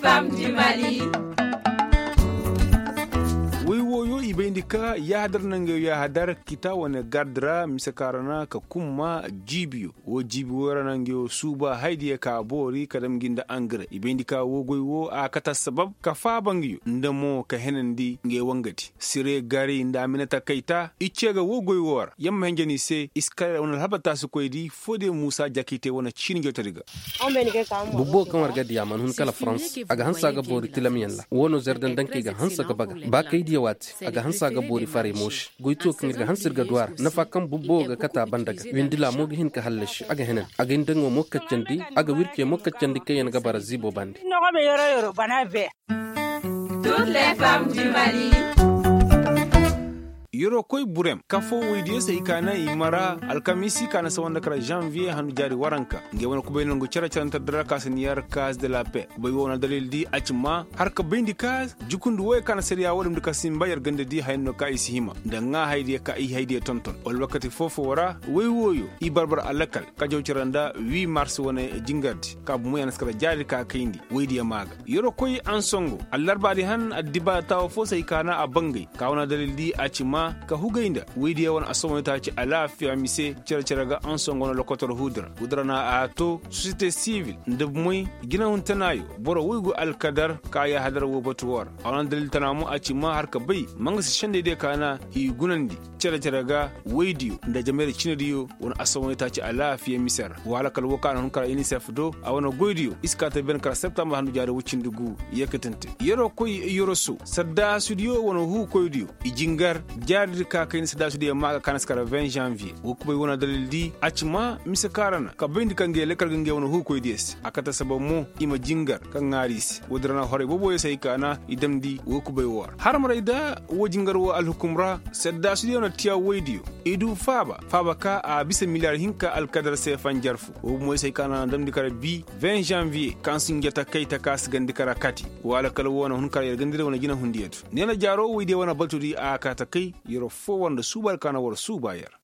femmes du Mali. Wiwoyo ibendika ya hadar nange ya hadar kita wane gardra misakarana ka kuma jibiyo wo jibiyo nange suba haidiya ka bori kadam ginda angra ibendika wo goywo a kata sabab ka fa bangiyo ndamo ka henandi nge wangati sire gari nda aminata kaita ichega wo goywor yamma henjani se iskara wona habata su koydi fode musa jakite wona chinge toriga bubbo kan warga diyaman hun kala france aga hansa ga bori tilamiyalla wono zerdan danke ga hansa ga baga ba kaydi wati aga hansa ga bori fare mosh goyto kan ga hansir ga duwar na fakan bubbo ga kata bandaga windila mo hin ka hallash aga henen aga indango mo kaccandi aga wirke mo kaccandi kayen ga barazibo bandi no ga be yoro bana be toutes les femmes du Mali. Yoro koy burem kafo weydiye sai kana imara alkamisi kana sawanda kara janvier hanu jari waranka nge wona ko benno cara caranta dara kasaniyar case de la paix bay wona dalil di acima har ka bindi case jukundu way kana seriya wodum dika simbayar gande di hayno ka isihima danga haydi ka i haydi tonton ol wakati fofo wara way woyo i barbar alakal ka jawciranda 8 mars wona jingadi ka bu moyan skara jari ka kayndi weydiye maga yoro koy ansongo allarbadi han addiba taw fo sai kana a bangay ka wona dalil di acima ka hugainda widi yawan asomo ta ci alafiya mise cercere ga an songo no lokotor hudra na ato société civile ndab moy gina huntanayo boro wigu alkadar ka ya hadar wo batuwar awan dalil tanamu a ci ma har ka bai manga se shande de kana i gunandi cercere ga widi nda jamere cinadiyo won asomo ta ci alafiya misar wala kal woka non kala unicef do awana goydiyo iskata ben kala septembre handu jare wucindugu yekatante yero koy yoro su sadda studio wono hu koydiyo i jingar jardi ka kayin sada su da maga kana skara 20 janvier wo kubai wona dalil di acima mise karana ka bindi kange lekal gange wona hukoy des akata sabamu ima jingar kan ngaris wodrana hore bobo sai kana idam di wo kubai war har marida wo jingar wo al hukumra sada su da tiya wediyo idu faba ka a bisa miliyar hinka al kadar se fanjarfu wo mo sai kana dam di kara bi 20 janvier kan singeta kaita kas gandi kara kati wala kala wona hun kara gandire wona gina hundiyatu nena jaro wediyo wona baltudi a kata kai yoro fo wanda subar kana war subayar